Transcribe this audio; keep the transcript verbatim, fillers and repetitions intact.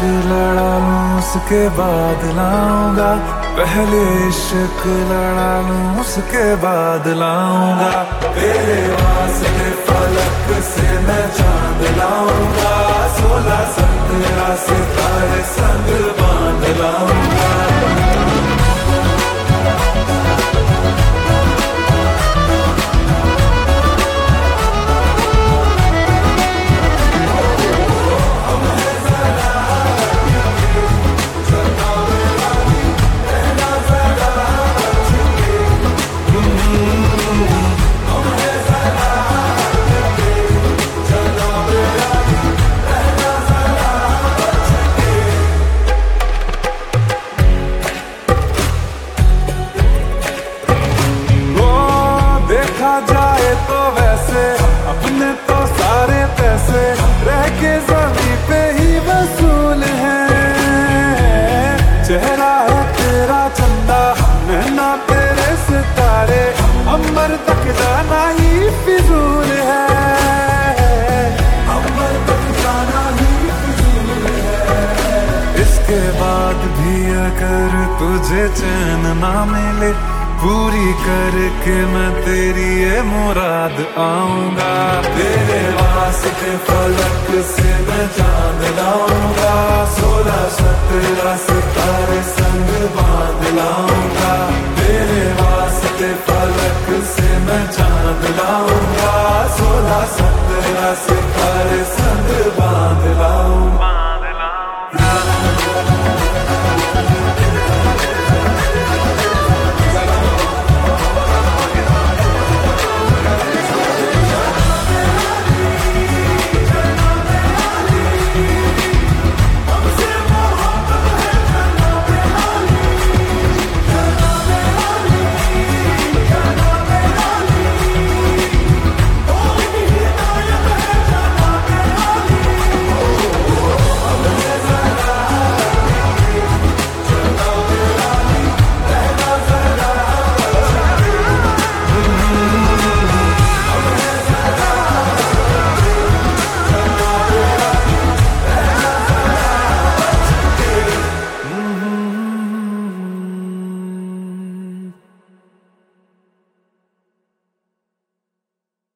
लड़ा लूं उसके बाद लाऊंगा, पहले इश्क लड़ा लूं उसके बाद लाऊंगा। तेरे वास्ते फलक से मैं चांद लाऊंगा, सोलह सत्रह सितारे संग बांध लाऊंगा। देखा जाए तो वैसे अपने तो सारे पैसे रह के ज़मीं पे ही वसूल है। चेहरा है तेरा चंदा, नैना तेरे सितारे, अंबर तक जाना ही फिजूल है, अंबर तक जाना ही फिजूल है। इसके बाद भी अगर तुझे चैन ना मिले, पूरी करके मैं तेरी ये मुराद आऊंगा। तेरे वास्ते फलक से मैं चांद लाऊंगा, सोलह सत्रह सितारे संग बांध लाऊंगा। तेरे वास्ते फलक से मैं चांद लाऊंगा, सोलह सत्रह